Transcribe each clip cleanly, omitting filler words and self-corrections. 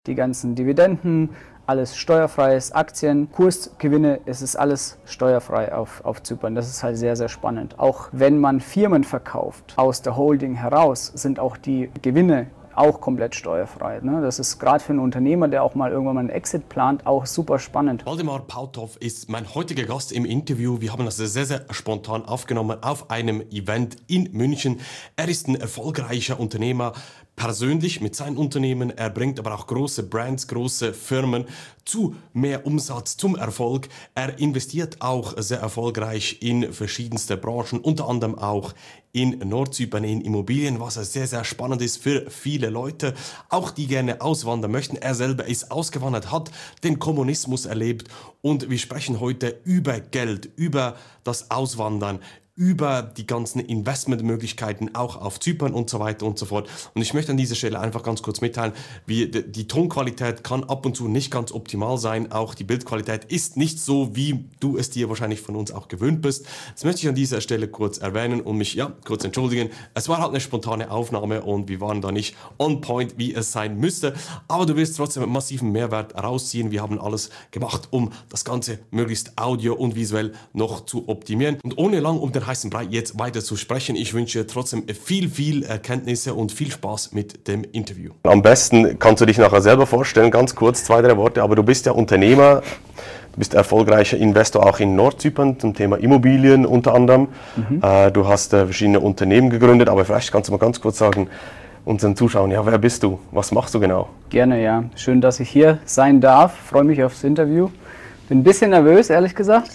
Die ganzen Dividenden, alles steuerfreies, Aktien, Kursgewinne, es ist alles steuerfrei auf Zypern. Das ist halt sehr, sehr spannend. Auch wenn man Firmen verkauft, aus der Holding heraus, sind auch die Gewinne auch komplett steuerfrei. Ne? Das ist gerade für einen Unternehmer, der auch mal irgendwann mal einen Exit plant, auch super spannend. Waldemar Pautow ist mein heutiger Gast im Interview. Wir haben das sehr, sehr spontan aufgenommen auf einem Event in München. Er ist ein erfolgreicher Unternehmer, persönlich mit seinen Unternehmen. Er bringt aber auch große Brands, große Firmen zu mehr Umsatz, zum Erfolg. Er investiert auch sehr erfolgreich in verschiedenste Branchen, unter anderem auch in Nordzypern, in Immobilien, was sehr, sehr spannend ist für viele Leute, auch die gerne auswandern möchten. Er selber ist ausgewandert, hat den Kommunismus erlebt und wir sprechen heute über Geld, über das Auswandern, über die ganzen Investmentmöglichkeiten auch auf Zypern und so weiter und so fort. Und ich möchte an dieser Stelle einfach ganz kurz mitteilen, die Tonqualität kann ab und zu nicht ganz optimal sein. Auch die Bildqualität ist nicht so, wie du es dir wahrscheinlich von uns auch gewöhnt bist. Das möchte ich an dieser Stelle kurz erwähnen und mich kurz entschuldigen. Es war halt eine spontane Aufnahme und wir waren da nicht on point, wie es sein müsste. Aber du wirst trotzdem einen massiven Mehrwert rausziehen. Wir haben alles gemacht, um das Ganze möglichst audio- und visuell noch zu optimieren. Und ohne lang um den heißen Brei jetzt weiter zu sprechen. Ich wünsche dir trotzdem viel Erkenntnisse und viel Spaß mit dem Interview. Am besten kannst du dich nachher selber vorstellen, ganz kurz, 2, 3 Worte, aber du bist ja Unternehmer, du bist erfolgreicher Investor auch in Nordzypern zum Thema Immobilien unter anderem. Du hast verschiedene Unternehmen gegründet, aber vielleicht kannst du mal ganz kurz sagen, unseren Zuschauern, wer bist du? Was machst du genau? Gerne, ja. Schön, dass ich hier sein darf. Freue mich aufs Interview. Bin ein bisschen nervös, ehrlich gesagt.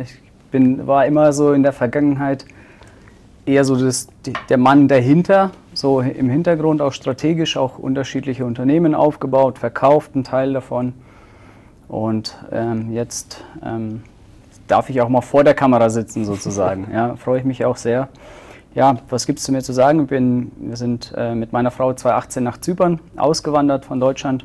War immer so in der Vergangenheit eher so der Mann dahinter, so im Hintergrund auch strategisch auch unterschiedliche Unternehmen aufgebaut, verkauft einen Teil davon. Und jetzt darf ich auch mal vor der Kamera sitzen sozusagen. Ja, freue ich mich auch sehr. Ja, was gibt es zu mir zu sagen? Wir sind mit meiner Frau 2018 nach Zypern ausgewandert von Deutschland.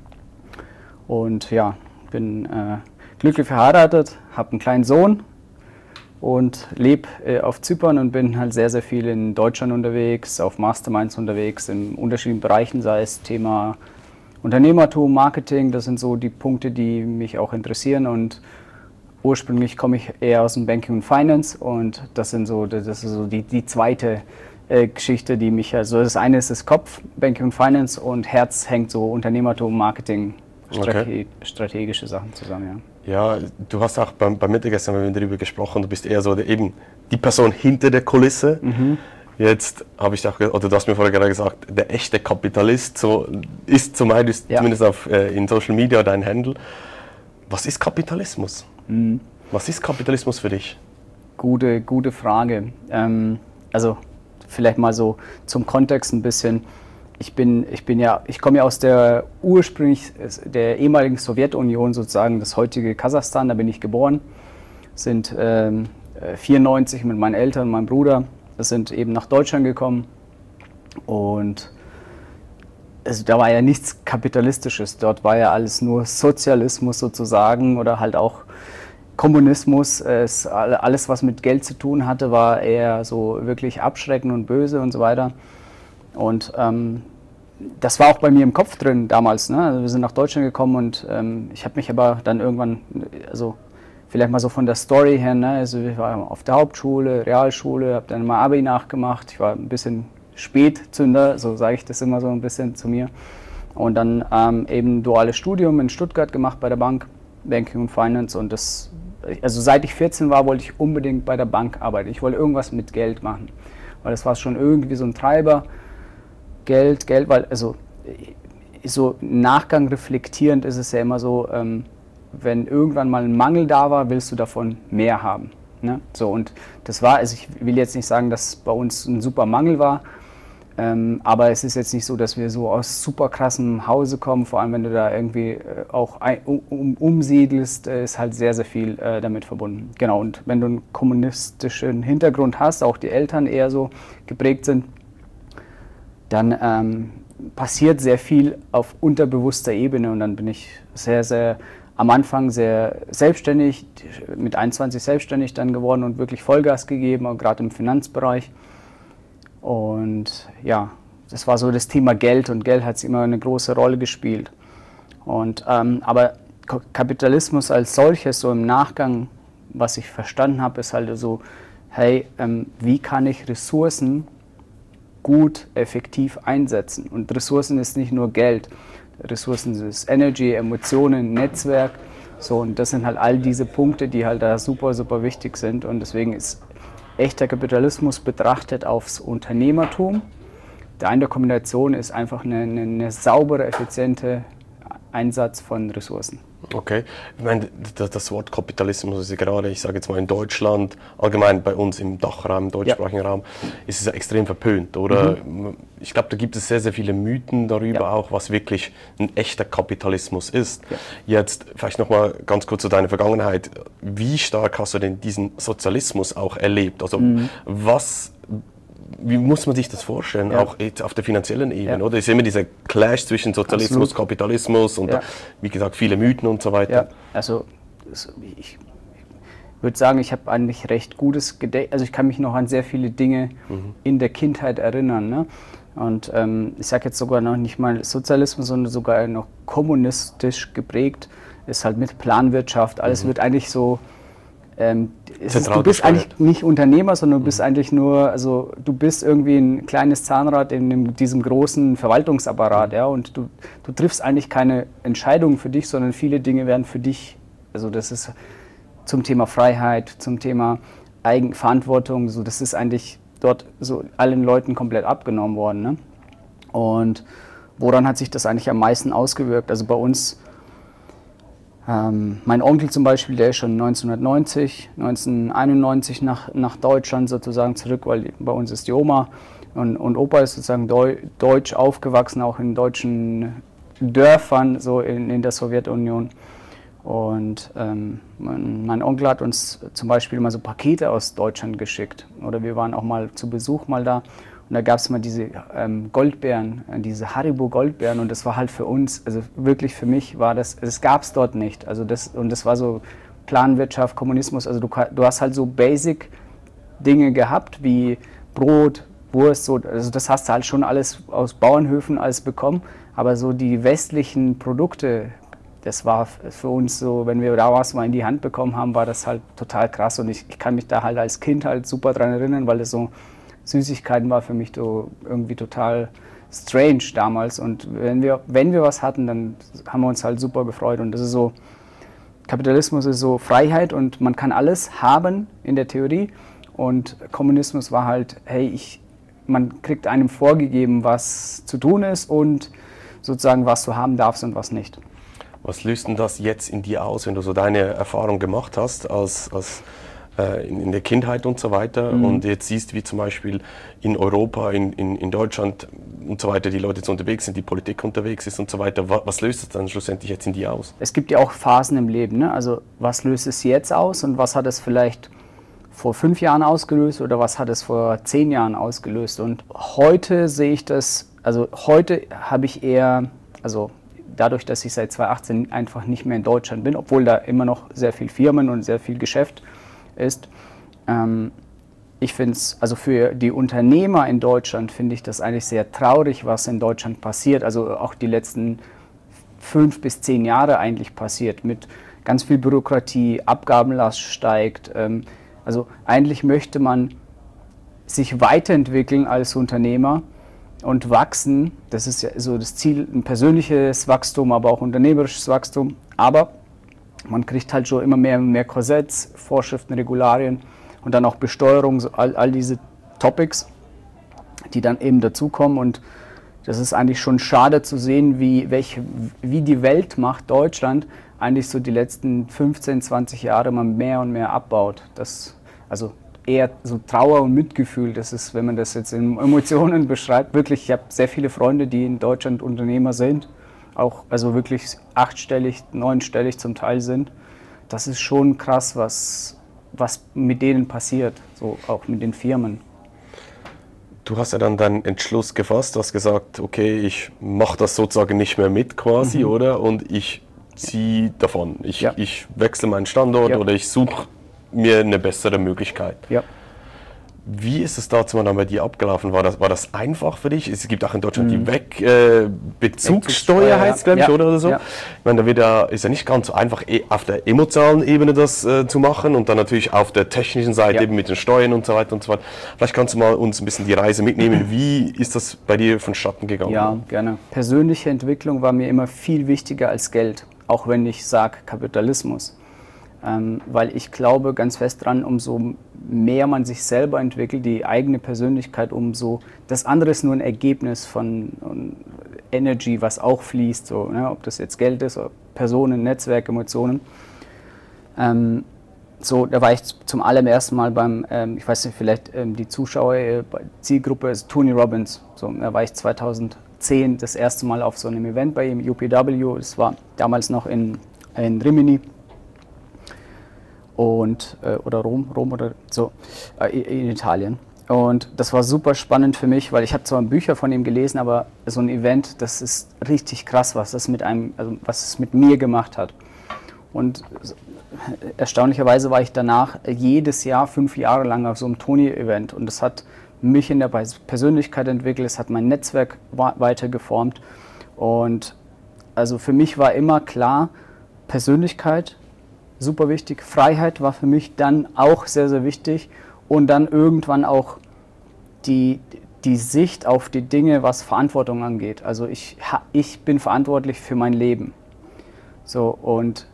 Und ja, bin glücklich verheiratet, habe einen kleinen Sohn und lebe auf Zypern und bin halt sehr, sehr viel in Deutschland unterwegs, auf Masterminds unterwegs, in unterschiedlichen Bereichen, sei es Thema Unternehmertum, Marketing, das sind so die Punkte, die mich auch interessieren und ursprünglich komme ich eher aus dem Banking und Finance und das ist so die zweite Geschichte, die mich, also das eine ist das Kopf, Banking und Finance und Herz hängt so Unternehmertum, Marketing, strategische Sachen zusammen, ja. Ja, du hast auch beim Mittagessen haben wir darüber gesprochen, du bist eher so eben die Person hinter der Kulisse. Jetzt habe ich auch, oder du hast mir vorher gerade gesagt, der echte Kapitalist, so ist zumindest in Social Media dein Handle. Was ist Kapitalismus? Was ist Kapitalismus für dich? Gute Frage. Also vielleicht mal so zum Kontext ein bisschen. Ich komme ja aus der ursprünglich der ehemaligen Sowjetunion, sozusagen das heutige Kasachstan, da bin ich geboren. Sind 94 mit meinen Eltern und meinem Bruder, sind eben nach Deutschland gekommen und da war ja nichts Kapitalistisches, dort war ja alles nur Sozialismus sozusagen oder halt auch Kommunismus. Alles, was mit Geld zu tun hatte, war eher so wirklich abschreckend und böse und so weiter. Und das war auch bei mir im Kopf drin damals. Ne? Also wir sind nach Deutschland gekommen und ich habe mich aber dann irgendwann, also vielleicht mal so von der Story her, ne? Also ich war auf der Hauptschule, Realschule, habe dann mal Abi nachgemacht. Ich war ein bisschen Spätzünder, so sage ich das immer so ein bisschen zu mir. Und dann eben duales Studium in Stuttgart gemacht bei der Bank, Banking und Finance. Und also seit ich 14 war, wollte ich unbedingt bei der Bank arbeiten. Ich wollte irgendwas mit Geld machen, weil das war schon irgendwie so ein Treiber. Geld, weil, also so im Nachgang reflektierend ist es ja immer so, wenn irgendwann mal ein Mangel da war, willst du davon mehr haben. Ne? So, und das war, also ich will jetzt nicht sagen, dass bei uns ein super Mangel war, aber es ist jetzt nicht so, dass wir so aus super krassem Hause kommen, vor allem wenn du da irgendwie auch umsiedelst, ist halt sehr, sehr viel damit verbunden. Genau, und wenn du einen kommunistischen Hintergrund hast, auch die Eltern eher so geprägt sind, dann passiert sehr viel auf unterbewusster Ebene und dann bin ich am Anfang sehr selbstständig, mit 21 selbstständig dann geworden und wirklich Vollgas gegeben, auch gerade im Finanzbereich. Und ja, das war so das Thema Geld und Geld hat immer eine große Rolle gespielt. Und, aber Kapitalismus als solches, so im Nachgang, was ich verstanden habe, ist halt so, hey, wie kann ich Ressourcen gut, effektiv einsetzen? Und Ressourcen ist nicht nur Geld, Ressourcen ist Energy, Emotionen, Netzwerk, so, und das sind halt all diese Punkte, die halt da super, super wichtig sind, und deswegen ist echter Kapitalismus betrachtet aufs Unternehmertum. Der eine der Kombination ist einfach eine saubere, effiziente Einsatz von Ressourcen. Okay, ich meine, das Wort Kapitalismus ist ja gerade, ich sage jetzt mal in Deutschland, allgemein bei uns im Dachraum, im deutschsprachigen Raum, ist es ja extrem verpönt, oder? Ich glaube, da gibt es sehr, sehr viele Mythen darüber auch, was wirklich ein echter Kapitalismus ist. Jetzt vielleicht nochmal ganz kurz zu deiner Vergangenheit. Wie stark hast du denn diesen Sozialismus auch erlebt? Also wie muss man sich das vorstellen, auch jetzt auf der finanziellen Ebene, oder? Es ist immer dieser Clash zwischen Sozialismus, absolut, Kapitalismus und wie gesagt, viele Mythen und so weiter. Ja, also ich würde sagen, ich habe eigentlich recht gutes Gedächtnis, also ich kann mich noch an sehr viele Dinge in der Kindheit erinnern, ne? Und ich sage jetzt sogar noch nicht mal Sozialismus, sondern sogar noch kommunistisch geprägt, ist halt mit Planwirtschaft, alles wird eigentlich so... du bist eigentlich nicht Unternehmer, sondern du bist eigentlich nur, also du bist irgendwie ein kleines Zahnrad in diesem großen Verwaltungsapparat, ja, und du triffst eigentlich keine Entscheidungen für dich, sondern viele Dinge werden für dich, also das ist zum Thema Freiheit, zum Thema Eigenverantwortung, so, das ist eigentlich dort so allen Leuten komplett abgenommen worden, ne? Und woran hat sich das eigentlich am meisten ausgewirkt? Also bei uns, mein Onkel zum Beispiel, der ist schon 1991 nach Deutschland sozusagen zurück, weil bei uns ist die Oma und Opa ist sozusagen deutsch aufgewachsen, auch in deutschen Dörfern, so in der Sowjetunion. Und mein Onkel hat uns zum Beispiel mal so Pakete aus Deutschland geschickt. Oder wir waren auch mal zu Besuch mal da. Und da gab es mal diese Goldbeeren, diese Haribo-Goldbeeren, und das war halt für uns, also wirklich für mich war das gab es dort nicht. Also das war so Planwirtschaft, Kommunismus, also du hast halt so Basic-Dinge gehabt, wie Brot, Wurst, so, also das hast du halt schon alles aus Bauernhöfen alles bekommen, aber so die westlichen Produkte, das war für uns so, wenn wir da was mal in die Hand bekommen haben, war das halt total krass, und ich kann mich da halt als Kind halt super dran erinnern, weil das so Süßigkeiten war für mich so irgendwie total strange damals, und wenn wir was hatten, dann haben wir uns halt super gefreut, und das ist so, Kapitalismus ist so Freiheit und man kann alles haben in der Theorie, und Kommunismus war halt, hey, man kriegt einem vorgegeben, was zu tun ist und sozusagen was du haben darfst und was nicht. Was löst denn das jetzt in dir aus, wenn du so deine Erfahrung gemacht hast in der Kindheit und so weiter, und jetzt siehst, wie zum Beispiel in Europa, in Deutschland und so weiter die Leute jetzt unterwegs sind, die Politik unterwegs ist und so weiter. Was löst es dann schlussendlich jetzt in dir aus? Es gibt ja auch Phasen im Leben, ne? Also was löst es jetzt aus und was hat es vielleicht vor 5 Jahren ausgelöst oder was hat es vor 10 Jahren ausgelöst? Und heute sehe ich das, also heute habe ich eher, also dadurch, dass ich seit 2018 einfach nicht mehr in Deutschland bin, obwohl da immer noch sehr viel Firmen und sehr viel Geschäft ist. Ich finde es, also für die Unternehmer in Deutschland finde ich das eigentlich sehr traurig, was in Deutschland passiert, also auch die letzten 5 bis 10 Jahre eigentlich passiert, mit ganz viel Bürokratie, Abgabenlast steigt. Also eigentlich möchte man sich weiterentwickeln als Unternehmer und wachsen. Das ist ja so das Ziel, ein persönliches Wachstum, aber auch unternehmerisches Wachstum. Aber man kriegt halt schon immer mehr und mehr Korsetts, Vorschriften, Regularien und dann auch Besteuerung, so all diese Topics, die dann eben dazukommen. Und das ist eigentlich schon schade zu sehen, wie die Weltmacht Deutschland eigentlich so die letzten 15, 20 Jahre mal mehr und mehr abbaut. Also eher so Trauer und Mitgefühl, das ist, wenn man das jetzt in Emotionen beschreibt, wirklich, ich habe sehr viele Freunde, die in Deutschland Unternehmer sind, auch also wirklich 8-stellig, 9-stellig zum Teil sind. Das ist schon krass, was mit denen passiert, so auch mit den Firmen. Du hast ja dann deinen Entschluss gefasst, du hast gesagt, okay, ich mache das sozusagen nicht mehr mit quasi, oder? Und ich ziehe davon. Ich wechsle meinen Standort oder ich suche mir eine bessere Möglichkeit. Ja. Wie ist es dazu dann bei dir abgelaufen? War das einfach für dich? Es gibt auch in Deutschland die Bezugssteuer, heißt es, glaube ich, oder so. Ja. Ich meine, ist ja nicht ganz so einfach, auf der emotionalen Ebene das zu machen und dann natürlich auf der technischen Seite eben mit den Steuern und so weiter und so fort. Vielleicht kannst du mal uns ein bisschen die Reise mitnehmen. Wie ist das bei dir vonstatten gegangen? Ja, gerne. Persönliche Entwicklung war mir immer viel wichtiger als Geld, auch wenn ich sage Kapitalismus. Weil ich glaube ganz fest dran, umso mehr man sich selber entwickelt, die eigene Persönlichkeit, umso das andere ist nur ein Ergebnis von Energy, was auch fließt, so, ne? Ob das jetzt Geld ist, oder Personen, Netzwerk, Emotionen. Da war ich zum allerersten Mal beim, ich weiß nicht, vielleicht die Zuschauer, Zielgruppe ist Tony Robbins. So, da war ich 2010 das erste Mal auf so einem Event bei ihm, UPW, das war damals noch in Rimini. Oder Rom oder so, in Italien. Und das war super spannend für mich, weil ich habe zwar Bücher von ihm gelesen, aber so ein Event, das ist richtig krass, was es mit mir gemacht hat. Und erstaunlicherweise war ich danach jedes Jahr 5 Jahre lang auf so einem Tony-Event und das hat mich in der Persönlichkeit entwickelt, es hat mein Netzwerk weiter geformt und also für mich war immer klar, Persönlichkeit super wichtig. Freiheit war für mich dann auch sehr, sehr wichtig und dann irgendwann auch die Sicht auf die Dinge, was Verantwortung angeht. Also ich bin verantwortlich für mein Leben. So, und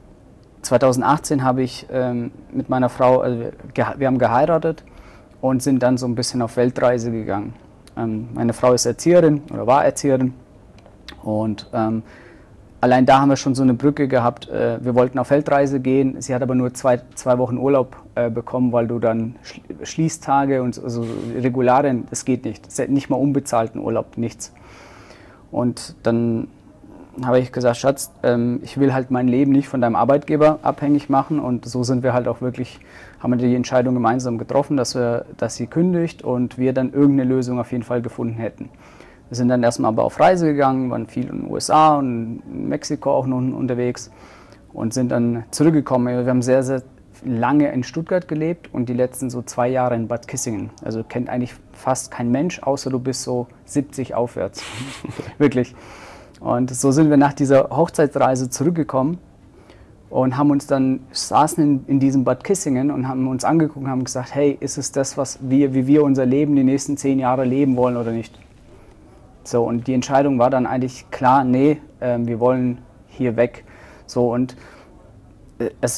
2018 habe ich mit meiner Frau, also wir haben geheiratet und sind dann so ein bisschen auf Weltreise gegangen. Meine Frau ist Erzieherin oder war Erzieherin und allein da haben wir schon so eine Brücke gehabt. Wir wollten auf Weltreise gehen. Sie hat aber nur zwei Wochen Urlaub bekommen, weil du dann Schließtage und so Regularien, das geht nicht. Das ist nicht mal unbezahlten Urlaub, nichts. Und dann habe ich gesagt, Schatz, ich will halt mein Leben nicht von deinem Arbeitgeber abhängig machen. Und so sind wir halt auch wirklich, haben wir die Entscheidung gemeinsam getroffen, dass sie kündigt und wir dann irgendeine Lösung auf jeden Fall gefunden hätten. Wir sind dann erstmal aber auf Reise gegangen, waren viel in den USA und in Mexiko auch noch unterwegs und sind dann zurückgekommen. Wir haben sehr, sehr lange in Stuttgart gelebt und die letzten so 2 Jahre in Bad Kissingen. Also kennt eigentlich fast kein Mensch, außer du bist so 70 aufwärts. Wirklich. Und so sind wir nach dieser Hochzeitsreise zurückgekommen und saßen in diesem Bad Kissingen und haben uns angeguckt und haben gesagt, hey, ist es das, wie wir unser Leben die nächsten 10 Jahre leben wollen oder nicht? So, und die Entscheidung war dann eigentlich klar, nee, wir wollen hier weg. So, und es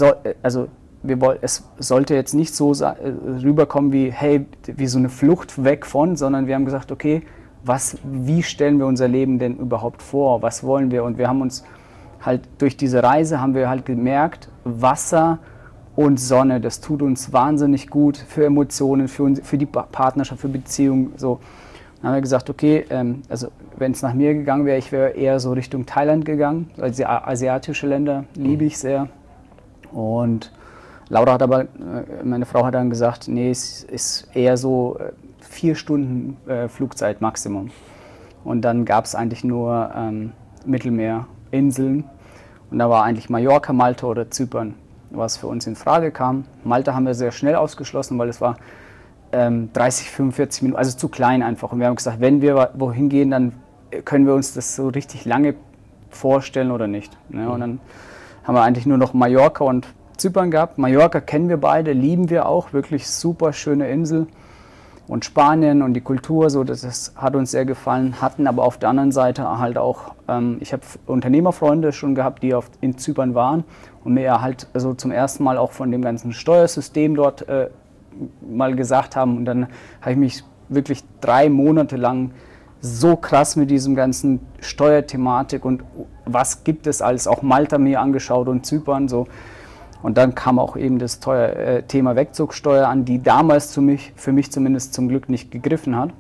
sollte jetzt nicht so rüberkommen wie so eine Flucht weg von, sondern wir haben gesagt, okay, wie stellen wir unser Leben denn überhaupt vor? Was wollen wir? Und wir haben uns halt durch diese Reise haben wir halt gemerkt, Wasser und Sonne, das tut uns wahnsinnig gut für Emotionen, für die Partnerschaft, für Beziehungen, so. Dann haben wir gesagt, okay, also wenn es nach mir gegangen wäre, ich wäre eher so Richtung Thailand gegangen. Also asiatische Länder liebe ich sehr. Und Laura meine Frau hat dann gesagt, nee, es ist eher so 4 Stunden Flugzeit Maximum. Und dann gab es eigentlich nur Mittelmeerinseln. Und da war eigentlich Mallorca, Malta oder Zypern, was für uns in Frage kam. Malta haben wir sehr schnell ausgeschlossen, weil es war 30, 45 Minuten, also zu klein einfach. Und wir haben gesagt, wenn wir wohin gehen, dann können wir uns das so richtig lange vorstellen oder nicht. Ne? Und dann haben wir eigentlich nur noch Mallorca und Zypern gehabt. Mallorca kennen wir beide, lieben wir auch, wirklich super schöne Insel. Und Spanien und die Kultur, so, das hat uns sehr gefallen, hatten aber auf der anderen Seite halt auch, ich habe Unternehmerfreunde schon gehabt, die in Zypern waren und mir halt so zum ersten Mal auch von dem ganzen Steuersystem dort mal gesagt haben. Und dann habe ich mich wirklich 3 Monate lang so krass mit diesem ganzen Steuerthematik und was gibt es alles, auch Malta mir angeschaut und Zypern so. Und dann kam auch eben das Thema Wegzugsteuer an, die damals für mich zumindest zum Glück nicht gegriffen hat.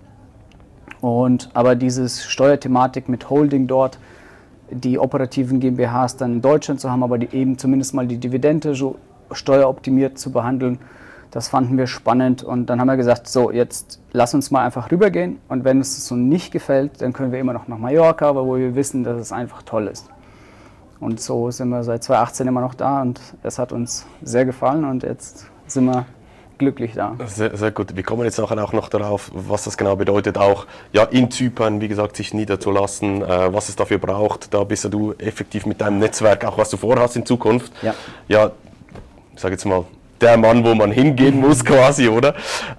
Aber dieses Steuerthematik mit Holding dort, die operativen GmbHs dann in Deutschland zu haben, aber eben zumindest mal die Dividende so steueroptimiert zu behandeln, das fanden wir spannend. Und dann haben wir gesagt, so jetzt lass uns mal einfach rübergehen und wenn es so nicht gefällt, dann können wir immer noch nach Mallorca, aber wo wir wissen, dass es einfach toll ist. Und so sind wir seit 2018 immer noch da und es hat uns sehr gefallen und jetzt sind wir glücklich da. Sehr, sehr gut. Wir kommen jetzt nachher auch noch darauf, was das genau bedeutet, auch ja, in Zypern, wie gesagt, sich niederzulassen, was es dafür braucht. Da bist ja du effektiv mit deinem Netzwerk, auch was du vorhast in Zukunft. Ja, ich sage jetzt mal, der Mann, wo man hingehen muss quasi, oder?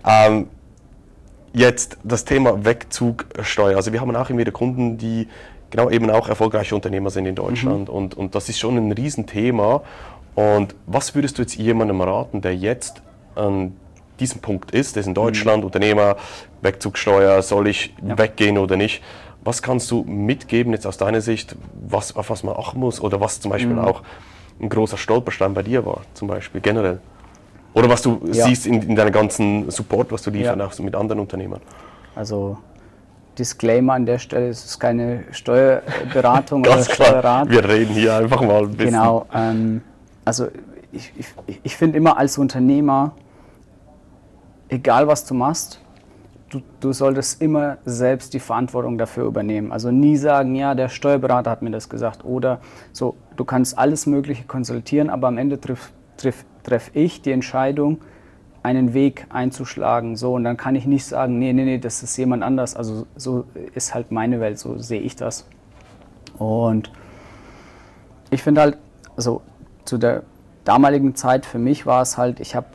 Jetzt das Thema Wegzugsteuer. Also wir haben auch immer wieder Kunden, die genau eben auch erfolgreiche Unternehmer sind in Deutschland und das ist schon ein Riesenthema. Und was würdest du jetzt jemandem raten, der jetzt an diesem Punkt ist, der ist in Deutschland, Unternehmer, Wegzugsteuer, soll ich weggehen oder nicht? Was kannst du mitgeben jetzt aus deiner Sicht, auf was man achten muss oder was zum Beispiel auch ein großer Stolperstein bei dir war, zum Beispiel generell? Oder was du siehst in deiner ganzen Support, was du lieferst, auch mit anderen Unternehmern? Also Disclaimer an der Stelle, es ist keine Steuerberatung oder Steuerrat. Wir reden hier einfach mal ein bisschen. Genau, also ich finde immer als Unternehmer, egal was du machst, du solltest immer selbst die Verantwortung dafür übernehmen. Also nie sagen, ja, der Steuerberater hat mir das gesagt oder so. Du kannst alles Mögliche konsultieren, aber am Ende treff ich die Entscheidung, einen Weg einzuschlagen. So, und dann kann ich nicht sagen, nee, das ist jemand anders. Also so ist halt meine Welt, so sehe ich das. Und ich finde halt, also zu der damaligen Zeit für mich war es halt, ich habe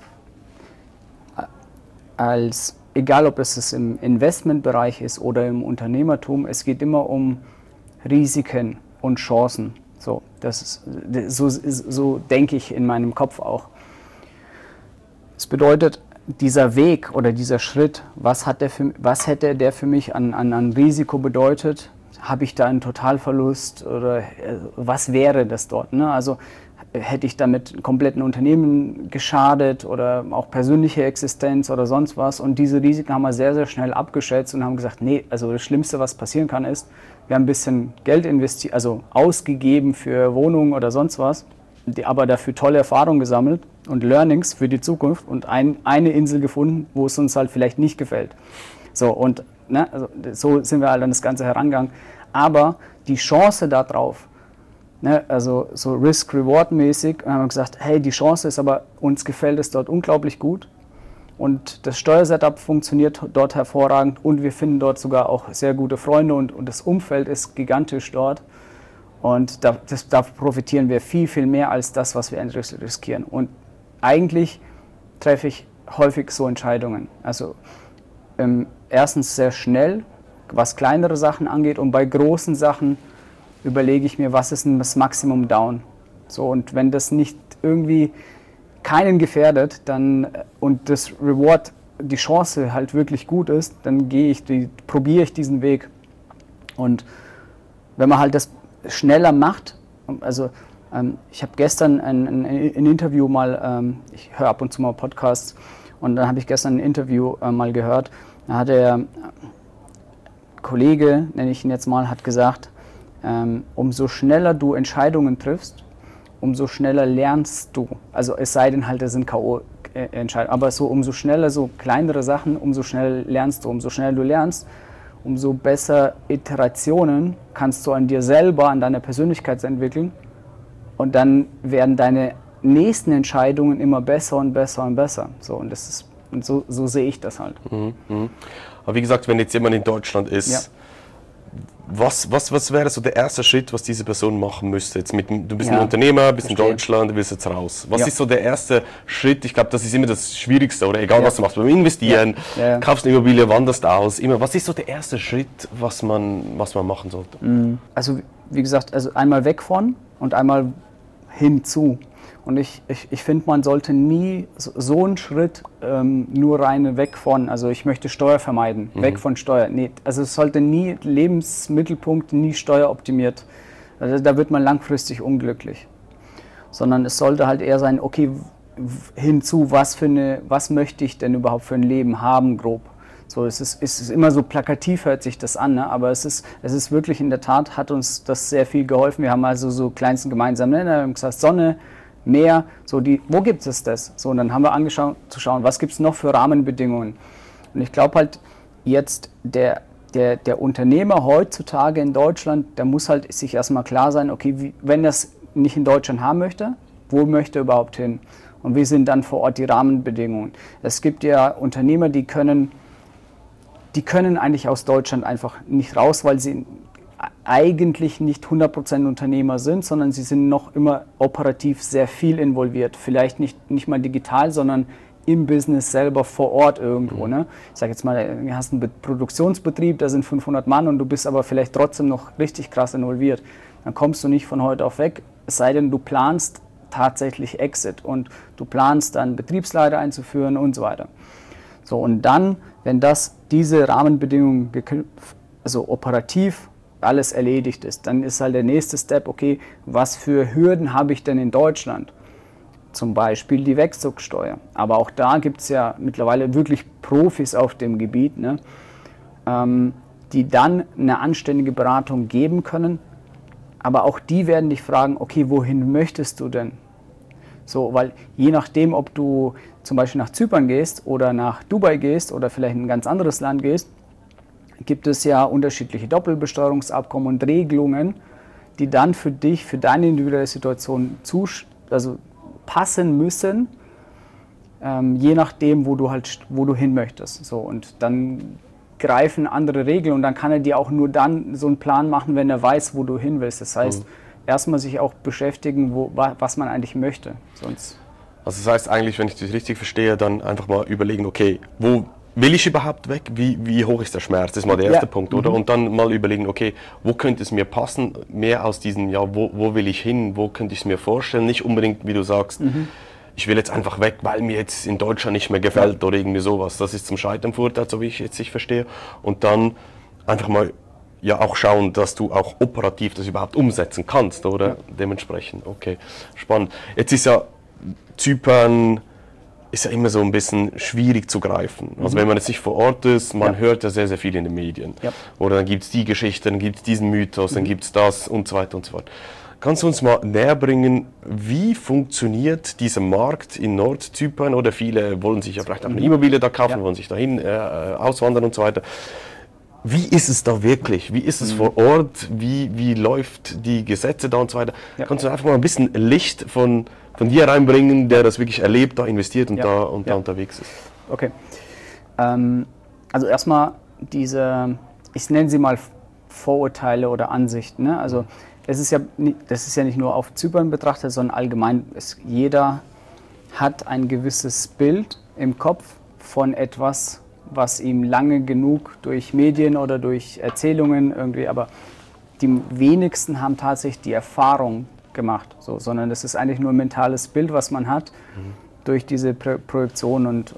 egal ob es im Investmentbereich ist oder im Unternehmertum, es geht immer um Risiken und Chancen. So denke ich in meinem Kopf auch. Das bedeutet, dieser Weg oder dieser Schritt, was hätte der für mich an Risiko bedeutet? Habe ich da einen Totalverlust oder was wäre das dort? Ne? Also hätte ich damit einem kompletten Unternehmen geschadet oder auch persönliche Existenz oder sonst was? Und diese Risiken haben wir sehr, sehr schnell abgeschätzt und haben gesagt, nee, also das Schlimmste, was passieren kann, ist, wir haben ein bisschen Geld ausgegeben für Wohnungen oder sonst was, aber dafür tolle Erfahrungen gesammelt und Learnings für die Zukunft und eine Insel gefunden, wo es uns halt vielleicht nicht gefällt. So, und also so sind wir halt an das Ganze herangegangen. Aber die Chance darauf, also so Risk-Reward-mäßig, haben wir gesagt, hey, die Chance ist aber, uns gefällt es dort unglaublich gut und das Steuersetup funktioniert dort hervorragend und wir finden dort sogar auch sehr gute Freunde und das Umfeld ist gigantisch dort und da profitieren wir viel, viel mehr als das, was wir riskieren. Und eigentlich treffe ich häufig so Entscheidungen. Also erstens sehr schnell, was kleinere Sachen angeht und bei großen Sachen überlege ich mir, was ist denn das Maximum Down? So, und wenn das nicht irgendwie keinen gefährdet, dann und das Reward, die Chance halt wirklich gut ist, dann probiere ich diesen Weg. Und wenn man halt das schneller macht, also ich habe gestern ein Interview mal, ich höre ab und zu mal Podcasts, und dann habe ich gestern ein Interview mal gehört, da hat der Kollege, nenne ich ihn jetzt mal, hat gesagt, umso schneller du Entscheidungen triffst, umso schneller lernst du. Also es sei denn halt, das sind K.O.-Entscheidungen, aber so umso schneller, so kleinere Sachen, umso schneller lernst du. Umso schneller du lernst, umso besser Iterationen kannst du an dir selber, an deiner Persönlichkeit entwickeln und dann werden deine nächsten Entscheidungen immer besser und besser und besser. So, und so sehe ich das halt. Aber wie gesagt, wenn jetzt jemand in Deutschland ist, was wäre so der erste Schritt, was diese Person machen müsste? Jetzt du bist ein Unternehmer, bist in Deutschland, du willst jetzt raus. Was ist so der erste Schritt? Ich glaube, das ist immer das Schwierigste, oder egal was du machst, beim Investieren, kaufst eine Immobilie, wanderst aus, immer. Was ist so der erste Schritt, was man machen sollte? Also wie gesagt, einmal weg von und einmal hinzu. Und ich finde, man sollte nie so einen Schritt nur rein weg von, also ich möchte Steuer vermeiden, weg von Steuer. Nee, also es sollte nie, Lebensmittelpunkt nie steueroptimiert. Also da wird man langfristig unglücklich. Sondern es sollte halt eher sein, okay, hinzu, was möchte ich denn überhaupt für ein Leben haben, grob. So, es ist immer so plakativ, hört sich das an, ne? Aber es ist wirklich in der Tat, hat uns das sehr viel geholfen. Wir haben also so kleinsten gemeinsamen Nenner, wir haben gesagt, Sonne, Meer, wo gibt es das? So, und dann haben wir angeschaut, zu schauen, was gibt es noch für Rahmenbedingungen. Und ich glaube halt, jetzt der Unternehmer heutzutage in Deutschland, der muss halt sich erstmal klar sein, okay, wenn er es nicht in Deutschland haben möchte, wo möchte er überhaupt hin? Und wie sind dann vor Ort die Rahmenbedingungen? Es gibt ja Unternehmer, die können eigentlich aus Deutschland einfach nicht raus, weil sie eigentlich nicht 100% Unternehmer sind, sondern sie sind noch immer operativ sehr viel involviert. Vielleicht nicht mal digital, sondern im Business selber vor Ort irgendwo. Ne? Ich sage jetzt mal, du hast einen Produktionsbetrieb, da sind 500 Mann und du bist aber vielleicht trotzdem noch richtig krass involviert. Dann kommst du nicht von heute auf weg, es sei denn, du planst tatsächlich Exit und du planst dann Betriebsleiter einzuführen und so weiter. So, und dann, wenn diese Rahmenbedingungen also operativ alles erledigt ist, dann ist halt der nächste Step, okay, was für Hürden habe ich denn in Deutschland? Zum Beispiel die Wegzugsteuer. Aber auch da gibt es ja mittlerweile wirklich Profis auf dem Gebiet, ne, die dann eine anständige Beratung geben können. Aber auch die werden dich fragen, okay, wohin möchtest du denn? So, weil je nachdem, ob du zum Beispiel nach Zypern gehst oder nach Dubai gehst oder vielleicht in ein ganz anderes Land gehst, gibt es ja unterschiedliche Doppelbesteuerungsabkommen und Regelungen, die dann für dich, für deine individuelle Situation passen müssen, je nachdem, wo du hin möchtest. So, und dann greifen andere Regeln und dann kann er dir auch nur dann so einen Plan machen, wenn er weiß, wo du hin willst. Das heißt, erstmal sich auch beschäftigen, was man eigentlich möchte. Sonst also das heißt eigentlich, wenn ich das richtig verstehe, dann einfach mal überlegen, okay, wo will ich überhaupt weg? Wie hoch ist der Schmerz? Das ist mal der erste Punkt, oder? Und dann mal überlegen, okay, wo könnte es mir passen? Mehr aus diesem, ja, wo will ich hin? Wo könnte ich es mir vorstellen? Nicht unbedingt, wie du sagst, ich will jetzt einfach weg, weil mir jetzt in Deutschland nicht mehr gefällt oder irgendwie sowas. Das ist zum Scheitern verurteilt, so wie ich jetzt nicht verstehe. Und dann einfach mal ja auch schauen, dass du auch operativ das überhaupt umsetzen kannst, oder? Ja. Dementsprechend, okay, spannend. Jetzt ist ja Zypern ist ja immer so ein bisschen schwierig zu greifen. Also wenn man jetzt nicht vor Ort ist, man hört ja sehr, sehr viel in den Medien. Ja. Oder dann gibt es die Geschichte, dann gibt es diesen Mythos, dann gibt es das und so weiter und so fort. Kannst du uns mal näher bringen, wie funktioniert dieser Markt in Nordzypern? Oder viele wollen sich ja vielleicht auch eine Immobilie da kaufen, wollen sich dahin auswandern und so weiter. Wie ist es da wirklich? Wie ist es vor Ort? Wie läuft die Gesetze da und so weiter? Ja. Kannst du einfach mal ein bisschen Licht von dir reinbringen, der das wirklich erlebt, da investiert und da unterwegs ist? Okay. Also erstmal ich nenne sie mal Vorurteile oder Ansichten. Ne? Also das ist ja nicht nur auf Zypern betrachtet, sondern allgemein. Jeder hat ein gewisses Bild im Kopf von etwas, was ihm lange genug durch Medien oder durch Erzählungen irgendwie, aber die wenigsten haben tatsächlich die Erfahrung gemacht, sondern das ist eigentlich nur ein mentales Bild, was man hat durch diese Projektion und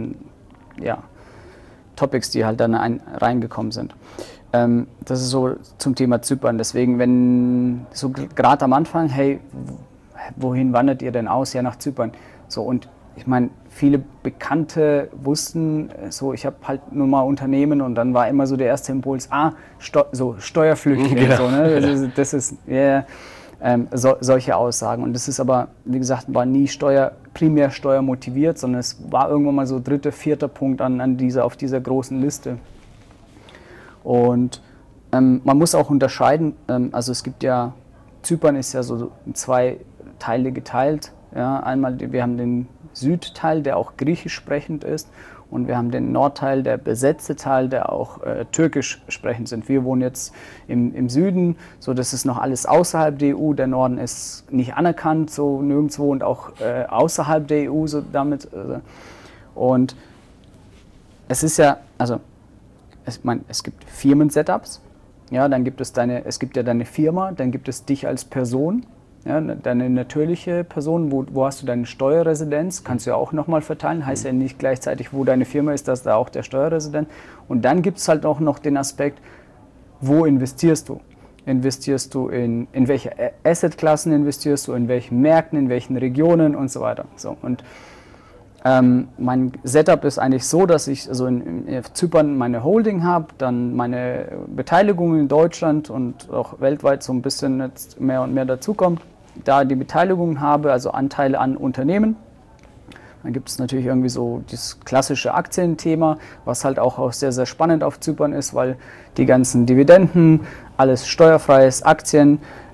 Topics, die halt dann reingekommen sind. Das ist so zum Thema Zypern. Deswegen, wenn so gerade am Anfang, hey, wohin wandert ihr denn aus? Ja, nach Zypern. So, und ich meine, viele Bekannte wussten, so ich habe halt nur mal Unternehmen und dann war immer so der erste Impuls, Steuerflüchtlinge. Genau. So, ne? Das ist solche Aussagen. Und das ist aber, wie gesagt, war nie primär steuermotiviert, sondern es war irgendwann mal so 3., 4. Punkt auf dieser großen Liste. Und man muss auch unterscheiden, also es gibt ja, Zypern ist ja so in 2 Teile geteilt. Ja, einmal, wir haben den Südteil, der auch griechisch sprechend ist, und wir haben den Nordteil, der besetzte Teil, der auch türkisch sprechend sind. Wir wohnen jetzt im Süden, so das ist noch alles außerhalb der EU. Der Norden ist nicht anerkannt, so nirgendwo, und auch außerhalb der EU so damit. Und es ist ja, also es gibt Firmen-Setups, ja, dann gibt es deine Firma, dann gibt es dich als Person. Ja, deine natürliche Person, wo hast du deine Steuerresidenz, kannst du ja auch nochmal verteilen, heißt ja nicht gleichzeitig, wo deine Firma ist, dass da auch der Steuerresident. Und dann gibt es halt auch noch den Aspekt, wo investierst du? Investierst du in welche Assetklassen investierst du, in welchen Märkten, in welchen Regionen und so weiter. So, und mein Setup ist eigentlich so, dass ich also in Zypern meine Holding habe, dann meine Beteiligung in Deutschland und auch weltweit so ein bisschen jetzt mehr und mehr dazukommt. Da die Beteiligung habe, also Anteile an Unternehmen. Dann gibt es natürlich irgendwie so das klassische Aktienthema, was halt auch sehr, sehr spannend auf Zypern ist, weil die ganzen Dividenden, alles steuerfreies, Aktien,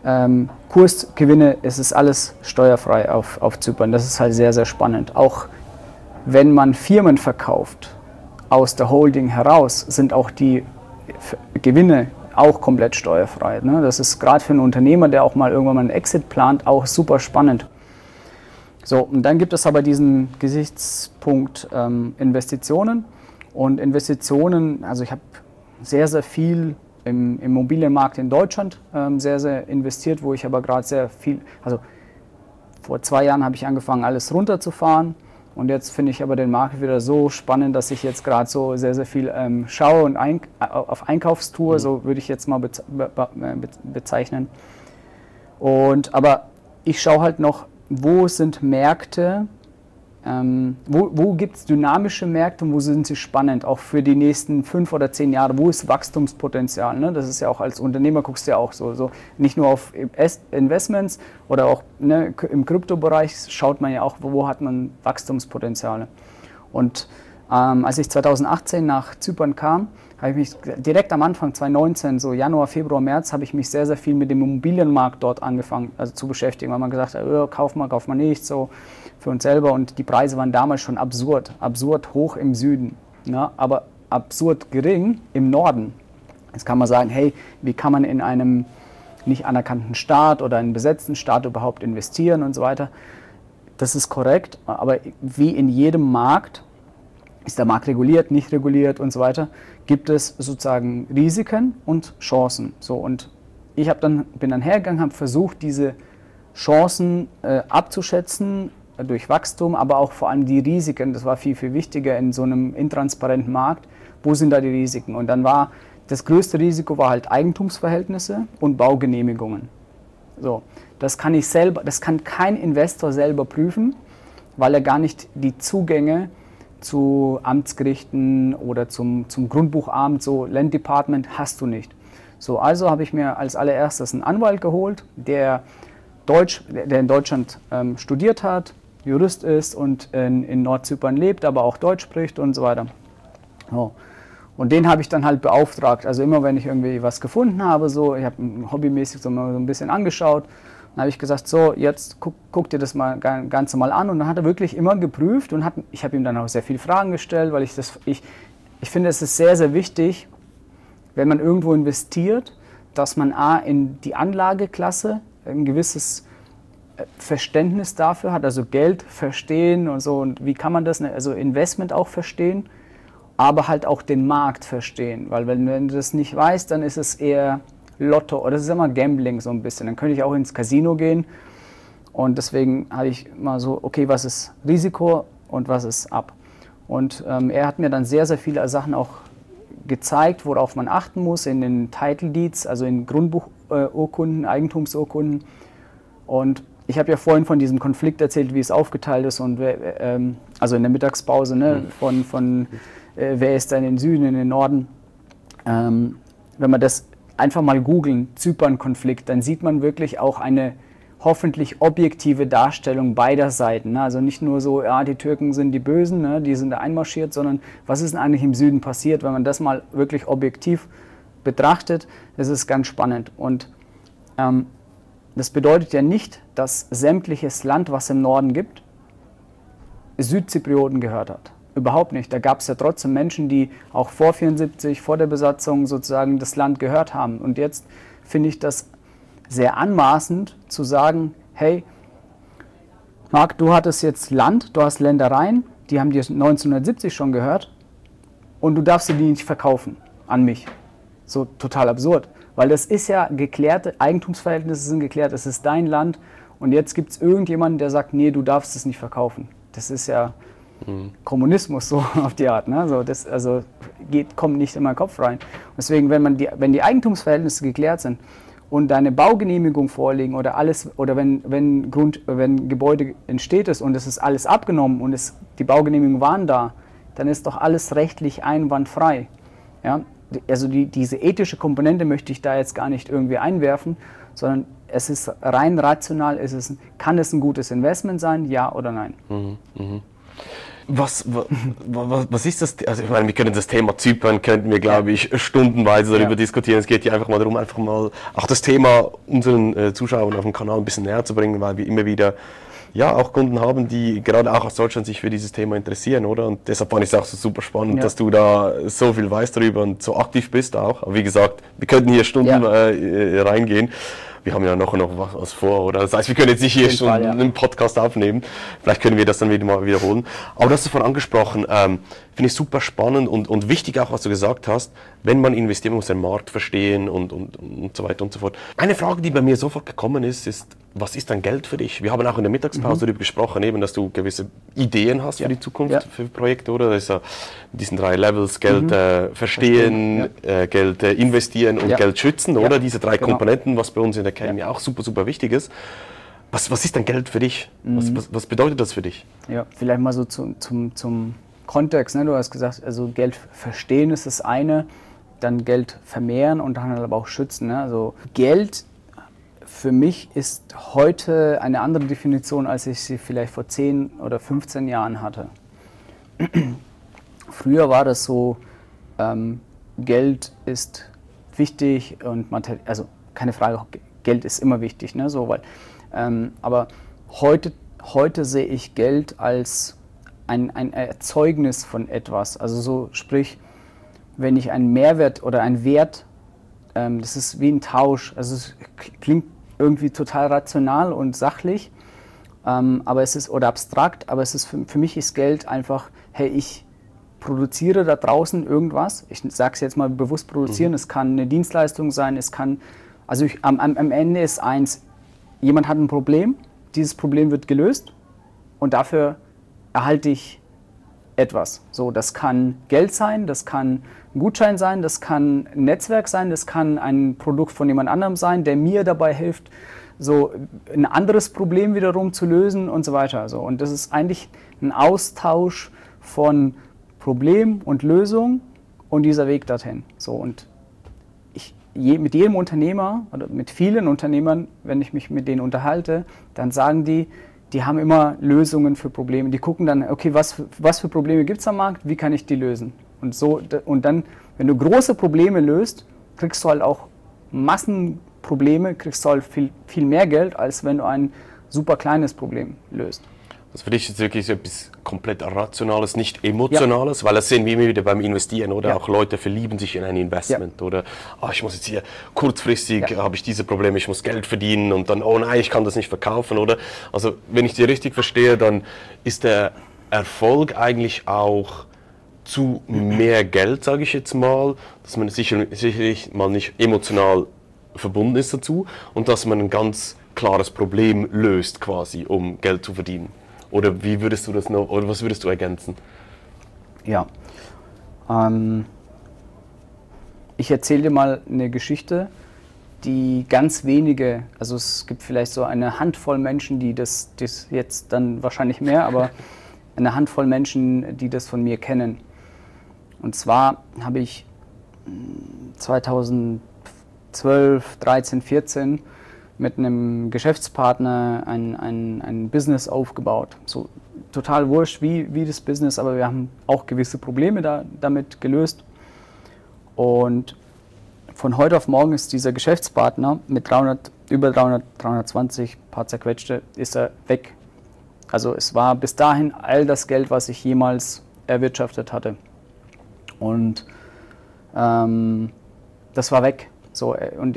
Kursgewinne, es ist alles steuerfrei auf Zypern. Das ist halt sehr, sehr spannend. Auch wenn man Firmen verkauft aus der Holding heraus, sind auch die Gewinne auch komplett steuerfrei. Ne? Das ist gerade für einen Unternehmer, der auch mal irgendwann mal einen Exit plant, auch super spannend. So, und dann gibt es aber diesen Gesichtspunkt Investitionen. Und Investitionen, also ich habe sehr, sehr viel im Immobilienmarkt in Deutschland sehr, sehr investiert, wo ich aber gerade sehr viel, also vor 2 Jahren habe ich angefangen, alles runterzufahren. Und jetzt finde ich aber den Markt wieder so spannend, dass ich jetzt gerade so sehr, sehr viel schaue und auf Einkaufstour, so würde ich jetzt mal bezeichnen. Aber ich schaue halt noch, wo sind Märkte, wo gibt es dynamische Märkte und wo sind sie spannend, auch für die nächsten 5 oder 10 Jahre, wo ist Wachstumspotenzial, ne? Das ist ja auch als Unternehmer, guckst du ja auch so nicht nur auf Investments oder auch, ne, im Kryptobereich schaut man ja auch, wo hat man Wachstumspotenziale. Und als ich 2018 nach Zypern kam, habe ich mich direkt am Anfang 2019, so Januar, Februar, März, habe ich mich sehr, sehr viel mit dem Immobilienmarkt dort angefangen zu beschäftigen, weil man gesagt hat, kauf mal nicht, so für uns selber. Und die Preise waren damals schon absurd hoch im Süden, ja, aber absurd gering im Norden. Jetzt kann man sagen, hey, wie kann man in einem nicht anerkannten Staat oder einen besetzten Staat überhaupt investieren und so weiter. Das ist korrekt, aber wie in jedem Markt, ist der Markt reguliert, nicht reguliert und so weiter, gibt es sozusagen Risiken und Chancen. So, und ich bin dann hergegangen, habe versucht, diese Chancen abzuschätzen durch Wachstum, aber auch vor allem die Risiken. Das war viel, viel wichtiger in so einem intransparenten Markt. Wo sind da die Risiken? Und dann war das größte Risiko war halt Eigentumsverhältnisse und Baugenehmigungen. So, das kann kein Investor selber prüfen, weil er gar nicht die Zugänge zu Amtsgerichten oder zum Grundbuchamt, so Land Department hast du nicht. So, also habe ich mir als allererstes einen Anwalt geholt, der in Deutschland studiert hat, Jurist ist und in Nordzypern lebt, aber auch Deutsch spricht und so weiter. So. Und den habe ich dann halt beauftragt. Also immer, wenn ich irgendwie was gefunden habe, so, ich habe hobbymäßig so ein bisschen angeschaut, dann habe ich gesagt, so, jetzt guck dir das mal Ganze mal an. Und dann hat er wirklich immer geprüft und ich habe ihm dann auch sehr viele Fragen gestellt, weil ich finde, es ist sehr, sehr wichtig, wenn man irgendwo investiert, dass man in die Anlageklasse ein gewisses Verständnis dafür hat, also Geld verstehen und so, und wie kann man das, also Investment auch verstehen, aber halt auch den Markt verstehen, weil wenn du das nicht weißt, dann ist es eher Lotto, oder das ist immer Gambling so ein bisschen. Dann könnte ich auch ins Casino gehen und deswegen habe ich mal so, okay, was ist Risiko und was ist ab? Und er hat mir dann sehr, sehr viele Sachen auch gezeigt, worauf man achten muss in den Title Deeds, also in Grundbuchurkunden, Eigentumsurkunden. Und ich habe ja vorhin von diesem Konflikt erzählt, wie es aufgeteilt ist und also in der Mittagspause, ne, von wer ist da in den Süden, in den Norden. Wenn man das einfach mal googeln, Zypern-Konflikt, dann sieht man wirklich auch eine hoffentlich objektive Darstellung beider Seiten. Ne? Also nicht nur so, ja, die Türken sind die Bösen, ne, die sind da einmarschiert, sondern was ist denn eigentlich im Süden passiert, wenn man das mal wirklich objektiv betrachtet, das ist ganz spannend. Und das bedeutet ja nicht, dass sämtliches Land, was im Norden gibt, Südzyprioten gehört hat. Überhaupt nicht. Da gab es ja trotzdem Menschen, die auch vor 1974, vor der Besatzung sozusagen das Land gehört haben. Und jetzt finde ich das sehr anmaßend zu sagen, hey, Marc, du hattest jetzt Land, du hast Ländereien, die haben dir 1970 schon gehört und du darfst sie die nicht verkaufen an mich. So total absurd. Weil das ist ja geklärt, Eigentumsverhältnisse sind geklärt, es ist dein Land und jetzt gibt es irgendjemanden, der sagt, nee, du darfst es nicht verkaufen. Das ist ja Kommunismus so auf die Art. Ne? So, das kommt nicht in meinen Kopf rein. Deswegen, wenn die Eigentumsverhältnisse geklärt sind und deine Baugenehmigung vorliegen oder alles, oder wenn Gebäude entsteht ist und es ist alles abgenommen und die Baugenehmigungen waren da, dann ist doch alles rechtlich einwandfrei. Ja? Also diese ethische Komponente möchte ich da jetzt gar nicht irgendwie einwerfen, sondern es ist rein rational, kann es ein gutes Investment sein, ja oder nein? Was ist das? Also ich meine, wir können das Thema Zypern, könnten wir, glaube ich, stundenweise darüber diskutieren. Es geht hier einfach mal darum, einfach mal auch das Thema unseren Zuschauern auf dem Kanal ein bisschen näher zu bringen, weil wir immer wieder auch Kunden haben, die gerade auch aus Deutschland sich für dieses Thema interessieren, oder? Und deshalb fand ich es auch so super spannend, dass du da so viel weißt darüber und so aktiv bist auch. Aber wie gesagt, wir könnten hier Stunden reingehen. Wir haben ja noch was vor, oder? Das heißt, wir können jetzt nicht hier schon einen Podcast aufnehmen. Vielleicht können wir das dann wieder mal wiederholen. Aber das hast du vorhin angesprochen, finde ich super spannend und wichtig auch, was du gesagt hast, wenn man investiert, muss den Markt verstehen und so weiter und so fort. Eine Frage, die bei mir sofort gekommen ist, was ist dann Geld für dich? Wir haben auch in der Mittagspause darüber gesprochen, eben, dass du gewisse Ideen hast für die Zukunft, für Projekte, oder? Das ist ja diesen 3 Levels, Geld verstehen, Geld investieren und Geld schützen, oder? Diese 3 Komponenten, was bei uns in der Academy auch super, super wichtig ist. Was ist dann Geld für dich? Was bedeutet das für dich? Ja, vielleicht mal so zum Kontext, ne? Du hast gesagt, also Geld verstehen ist das eine, dann Geld vermehren und dann aber auch schützen. Ne? Also Geld für mich ist heute eine andere Definition, als ich sie vielleicht vor 10 oder 15 Jahren hatte. Früher war das so, Geld ist wichtig und also keine Frage, Geld ist immer wichtig, ne? So, weil, aber heute sehe ich Geld als ein Erzeugnis von etwas. Also so, sprich, wenn ich einen Mehrwert oder einen Wert, das ist wie ein Tausch, also es klingt irgendwie total rational und sachlich, aber es ist, oder abstrakt, aber es ist für mich ist Geld einfach, hey, ich produziere da draußen irgendwas, ich sage es jetzt mal bewusst produzieren, es kann eine Dienstleistung sein, es kann, also am Ende ist eins, jemand hat ein Problem, dieses Problem wird gelöst und dafür erhalte ich etwas. So, das kann Geld sein, das kann ein Gutschein sein, das kann ein Netzwerk sein, das kann ein Produkt von jemand anderem sein, der mir dabei hilft, so ein anderes Problem wiederum zu lösen und so weiter. So, und das ist eigentlich ein Austausch von Problem und Lösung und dieser Weg dorthin. So, und mit jedem Unternehmer oder mit vielen Unternehmern, wenn ich mich mit denen unterhalte, dann sagen die haben immer Lösungen für Probleme. Die gucken dann, okay, was für Probleme gibt es am Markt, wie kann ich die lösen? Und dann, wenn du große Probleme löst, kriegst du halt auch Massenprobleme, kriegst du halt viel mehr Geld, als wenn du ein super kleines Problem löst. Also für dich ist es wirklich so etwas komplett Rationales, nicht Emotionales, weil das sehen wir immer wieder beim Investieren, oder? Auch Leute verlieben sich in ein Investment, oder ich muss jetzt hier kurzfristig, habe ich diese Probleme, ich muss Geld verdienen und dann, oh nein, ich kann das nicht verkaufen, oder? Also wenn ich dir richtig verstehe, dann ist der Erfolg eigentlich auch zu mehr Geld, sage ich jetzt mal, dass man sicherlich mal nicht emotional verbunden ist dazu und dass man ein ganz klares Problem löst quasi, um Geld zu verdienen. Oder wie würdest du das noch, oder was würdest du ergänzen? Ja, ich erzähle dir mal eine Geschichte, die ganz wenige, also es gibt vielleicht so eine Handvoll Menschen, die das jetzt dann wahrscheinlich mehr, aber eine Handvoll Menschen, die das von mir kennen. Und zwar habe ich 2012, 13, 14 mit einem Geschäftspartner ein Business aufgebaut. So total wurscht, wie das Business, aber wir haben auch gewisse Probleme damit gelöst. Und von heute auf morgen ist dieser Geschäftspartner mit über 320, paar zerquetschte, ist er weg. Also es war bis dahin all das Geld, was ich jemals erwirtschaftet hatte. Und das war weg. So, und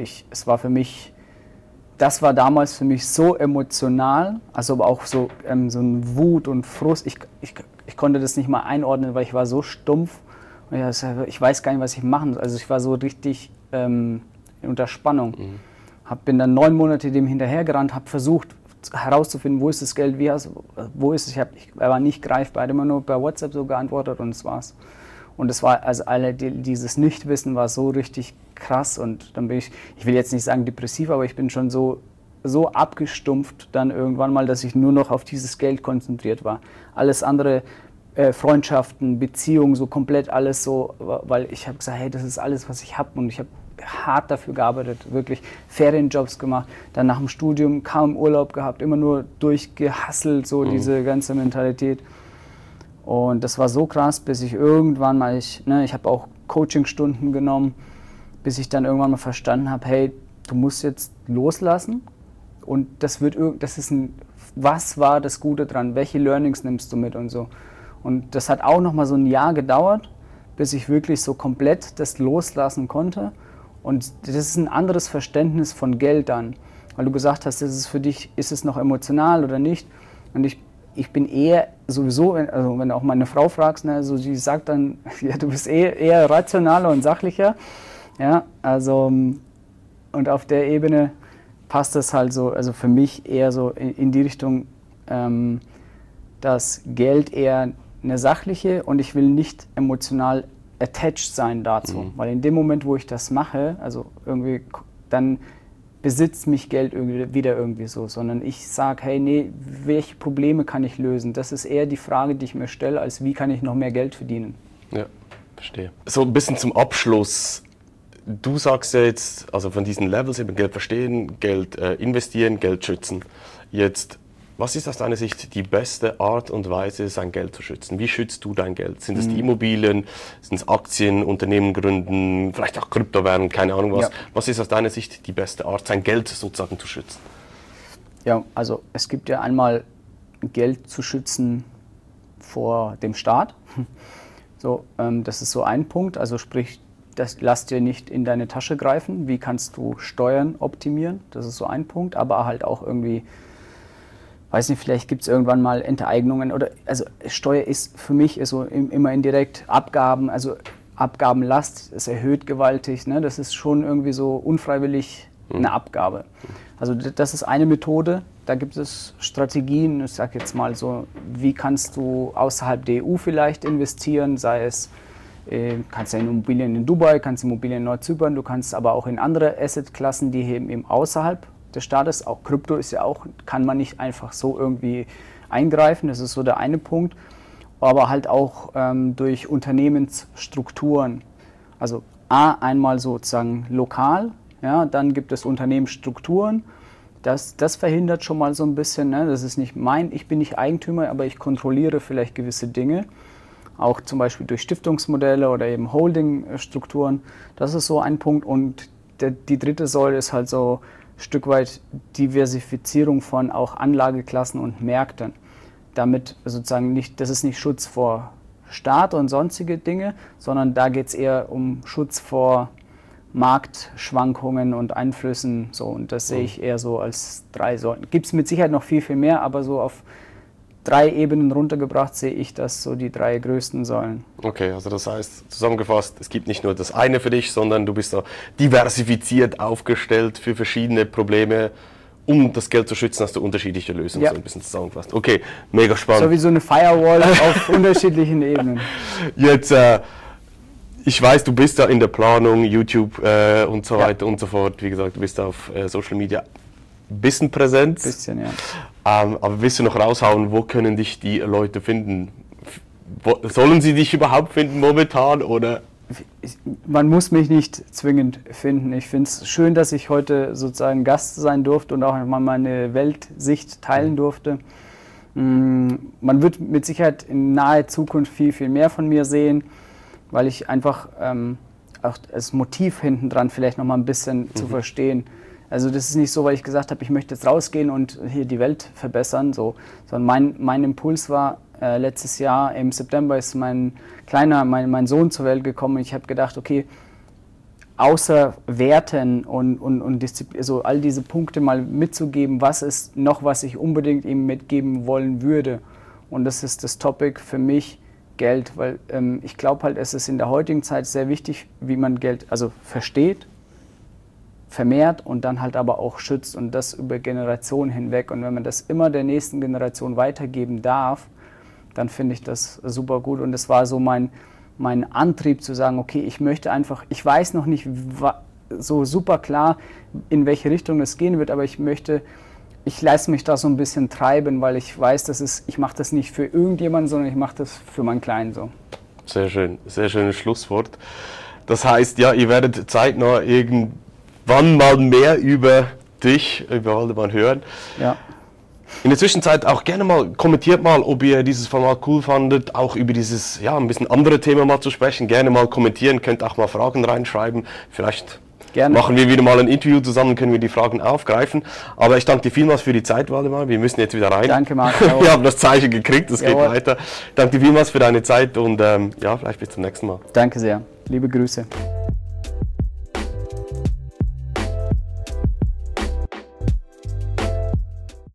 das war damals für mich so emotional, also aber auch so ein Wut und Frust. Ich konnte das nicht mal einordnen, weil ich war so stumpf. Und ich weiß gar nicht, was ich machen soll. Also ich war so richtig unter Spannung. Bin dann 9 Monate dem hinterhergerannt, habe versucht herauszufinden, wo ist das Geld, wo ist es. Ich war nicht greifbar, immer nur per WhatsApp so geantwortet und das war's. Und es war, also dieses Nichtwissen war so richtig krass und dann bin ich will jetzt nicht sagen depressiv, aber ich bin schon so abgestumpft dann irgendwann mal, dass ich nur noch auf dieses Geld konzentriert war. Alles andere, Freundschaften, Beziehungen, so komplett alles so, weil ich habe gesagt, hey, das ist alles, was ich habe und ich habe hart dafür gearbeitet, wirklich Ferienjobs gemacht, dann nach dem Studium kaum Urlaub gehabt, immer nur durchgehasselt, so diese ganze Mentalität. Und das war so krass, bis ich irgendwann mal, ich habe auch Coachingstunden genommen, bis ich dann irgendwann mal verstanden habe, hey, du musst jetzt loslassen und was war das Gute dran, welche Learnings nimmst du mit und so. Und das hat auch nochmal so ein Jahr gedauert, bis ich wirklich so komplett das loslassen konnte. Und das ist ein anderes Verständnis von Geld dann, weil du gesagt hast, ist es für dich, ist es noch emotional oder nicht? Und ich bin eher sowieso, also wenn du auch meine Frau fragst, ne, also sie sagt dann, ja, du bist eher rationaler und sachlicher. Ja, also, und auf der Ebene passt das halt so, also für mich eher so in die Richtung, dass Geld eher eine sachliche und ich will nicht emotional attached sein dazu. Weil in dem Moment, wo ich das mache, also irgendwie, dann besitzt mich Geld wieder irgendwie so, sondern ich sage, hey, nee, welche Probleme kann ich lösen? Das ist eher die Frage, die ich mir stelle, als wie kann ich noch mehr Geld verdienen. Ja, verstehe. So ein bisschen zum Abschluss. Du sagst ja jetzt, also von diesen Levels eben Geld verstehen, Geld investieren, Geld schützen. Jetzt, was ist aus deiner Sicht die beste Art und Weise, sein Geld zu schützen? Wie schützt du dein Geld? Sind es die Immobilien, sind es Aktien, Unternehmen gründen, vielleicht auch Kryptowährungen, keine Ahnung was? Ja. Was ist aus deiner Sicht die beste Art, sein Geld sozusagen zu schützen? Ja, also es gibt ja einmal Geld zu schützen vor dem Staat. So, das ist so ein Punkt, also sprich, das lass dir nicht in deine Tasche greifen. Wie kannst du Steuern optimieren? Das ist so ein Punkt, aber halt auch irgendwie, weiß nicht, vielleicht gibt es irgendwann mal Enteignungen oder, also Steuer ist für mich ist so immer indirekt Abgaben, also Abgabenlast, es erhöht gewaltig, ne? Das ist schon irgendwie so unfreiwillig eine Abgabe. Also das ist eine Methode, da gibt es Strategien, ich sage jetzt mal so, wie kannst du außerhalb der EU vielleicht investieren, sei es, kannst ja in Immobilien in Dubai, kannst Immobilien in Nordzypern, du kannst aber auch in andere Assetklassen, die eben außerhalb des Staates, auch Krypto ist ja auch, kann man nicht einfach so irgendwie eingreifen, das ist so der eine Punkt, aber halt auch durch Unternehmensstrukturen, also einmal sozusagen lokal, ja, dann gibt es Unternehmensstrukturen, das verhindert schon mal so ein bisschen, ne? Das ist nicht ich bin nicht Eigentümer, aber ich kontrolliere vielleicht gewisse Dinge, auch zum Beispiel durch Stiftungsmodelle oder eben Holdingstrukturen, das ist so ein Punkt und die dritte Säule ist halt so ein Stück weit Diversifizierung von auch Anlageklassen und Märkten. Damit sozusagen nicht, das ist nicht Schutz vor Staat und sonstige Dinge, sondern da geht es eher um Schutz vor Marktschwankungen und Einflüssen. So, und das sehe ich eher so als 3 Säulen. Gibt es mit Sicherheit noch viel, viel mehr, aber so auf 3 Ebenen runtergebracht sehe ich das so die 3 größten Säulen. Okay, also das heißt, zusammengefasst, es gibt nicht nur das eine für dich, sondern du bist da diversifiziert aufgestellt für verschiedene Probleme, um das Geld zu schützen, hast du unterschiedliche Lösungen, so ein bisschen zusammengefasst. Okay, mega spannend. So wie so eine Firewall auf unterschiedlichen Ebenen. Jetzt, ich weiß, du bist da in der Planung, YouTube und so weiter und so fort. Wie gesagt, du bist auf Social Media ein bisschen präsent. Ein bisschen, ja. Aber willst du noch raushauen, wo können dich die Leute finden? Sollen sie dich überhaupt finden momentan, oder? Man muss mich nicht zwingend finden. Ich finde es schön, dass ich heute sozusagen Gast sein durfte und auch mal meine Weltsicht teilen durfte. Man wird mit Sicherheit in naher Zukunft viel, viel mehr von mir sehen, weil ich einfach auch das Motiv hinten dran vielleicht noch mal ein bisschen zu verstehen. Also das ist nicht so, weil ich gesagt habe, ich möchte jetzt rausgehen und hier die Welt verbessern, so, sondern mein Impuls war, letztes Jahr im September ist mein Sohn zur Welt gekommen und ich habe gedacht, okay, außer Werten und Disziplin, also all diese Punkte mal mitzugeben, was ist noch, was ich unbedingt ihm mitgeben wollen würde. Und das ist das Topic für mich, Geld, weil ich glaube halt, es ist in der heutigen Zeit sehr wichtig, wie man Geld also versteht, vermehrt und dann halt aber auch schützt und das über Generationen hinweg. Und wenn man das immer der nächsten Generation weitergeben darf, dann finde ich das super gut. Und das war so mein Antrieb zu sagen, okay, ich möchte einfach, ich weiß noch nicht so super klar, in welche Richtung es gehen wird, aber ich lasse mich da so ein bisschen treiben, weil ich weiß, ich mache das nicht für irgendjemanden, sondern ich mache das für meinen Kleinen so. Sehr schön, sehr schönes Schlusswort. Das heißt, ja, ihr werdet zeitnah irgendwann mal mehr über dich, über Waldemar hören. Ja. In der Zwischenzeit auch gerne mal, kommentiert mal, ob ihr dieses Format cool fandet, auch über dieses, ja, ein bisschen andere Thema mal zu sprechen. Gerne mal kommentieren, könnt auch mal Fragen reinschreiben. Vielleicht machen wir wieder mal ein Interview zusammen, können wir die Fragen aufgreifen. Aber ich danke dir vielmals für die Zeit, Waldemar. Wir müssen jetzt wieder rein. Danke, Marc. Wir haben das Zeichen gekriegt, es geht weiter. Danke dir vielmals für deine Zeit und ja, vielleicht bis zum nächsten Mal. Danke sehr. Liebe Grüße.